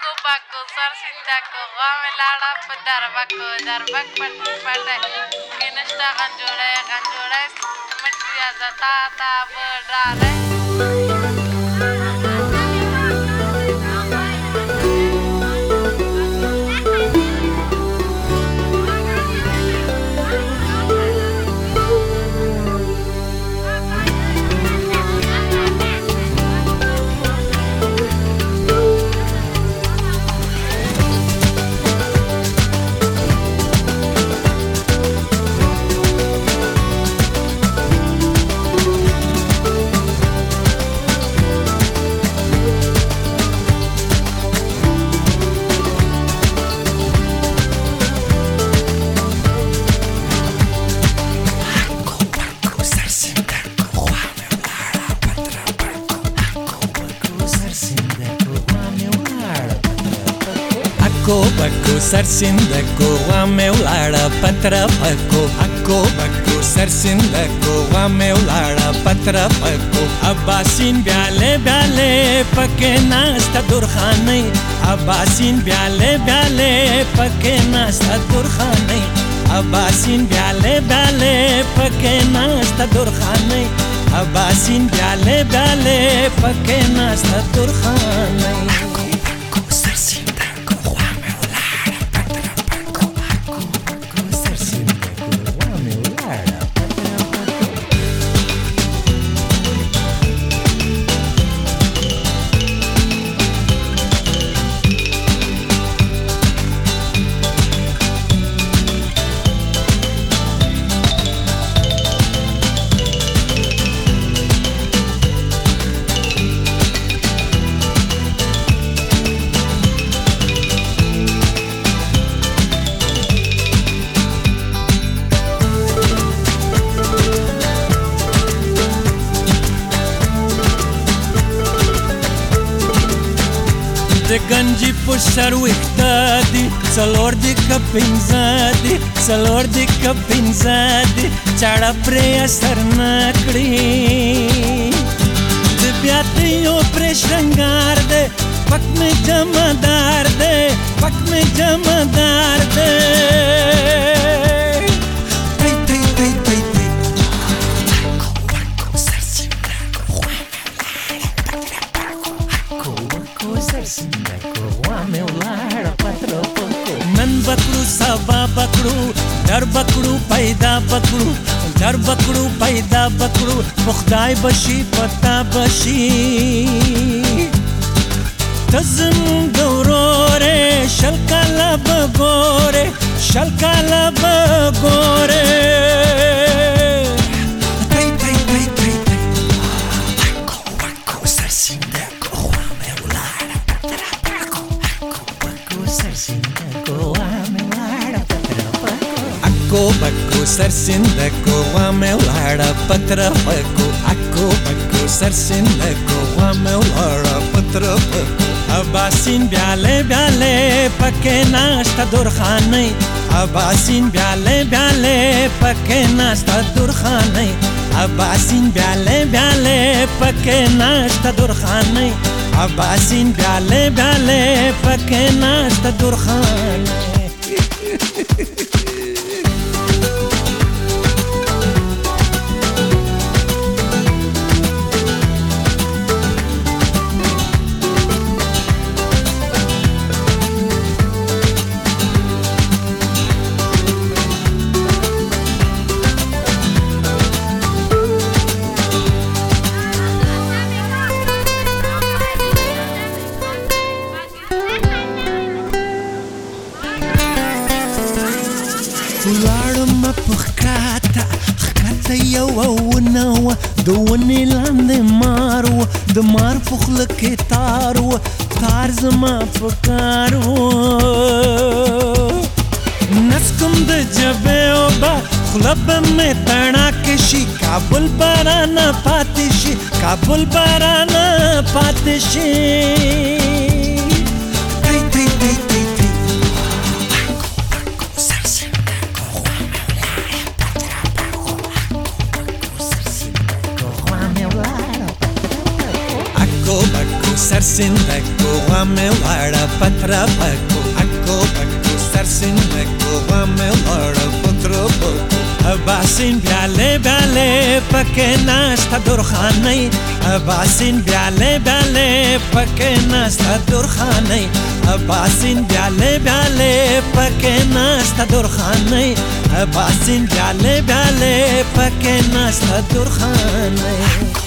bako sarsindako gamelada pedarbako darbak pati kinesta kanjore metia zata berdare. Bako sarsindako wame ulada patra pako Ako bako sarsindako wame ulada patra pako Abbasin byale byale pake nasta durkhane Abbasin byale byale pake nasta durkhane Abbasin byale byale pake nasta durkhane Abbasin byale byale pake nasta durkhane De ganji po sar wiktadi Salor di kapinzadi Salor di kapinzadi Chada pre asar nakdi De byate yo pre shrangar de Pak me jamadar de Pak me jamadar de Nan bakru saba bakru dar bakru paida bakru dar bakru paida bakru Khudai bashi pata bashi Tazm gaurore shalkala bagore Ako bako sarsindako wame ulada patra pako Ako bako sarsindako wame ulada patra pako Abbasin byale byale pake nasta durkhane Abbasin byale byale pake nasta durkhane Abbasin byale byale pake nasta durkhane Abbasin byale byale pake nasta durkhane Ularma pukhata khata yawa د ونې لاندې مار و د مار په خوله کې تار و تار زما په کار و نس کوم د جبې اوبه خوله به مې تڼاکې شي کابل به رانه پاتې شي کابل به رانه پاتې شي سرسندکو غم وړه پتر پکو اکو پکو سرسندکو غم وړه پتر پکو اباسین بیاله بیاله پکې ناشته درخانۍ اباسین بیاله بیاله پکې ناشته درخانۍ اباسین بیاله بیاله پکې ناشته درخانۍ اباسین بیاله بیاله پکې ناشته درخانۍ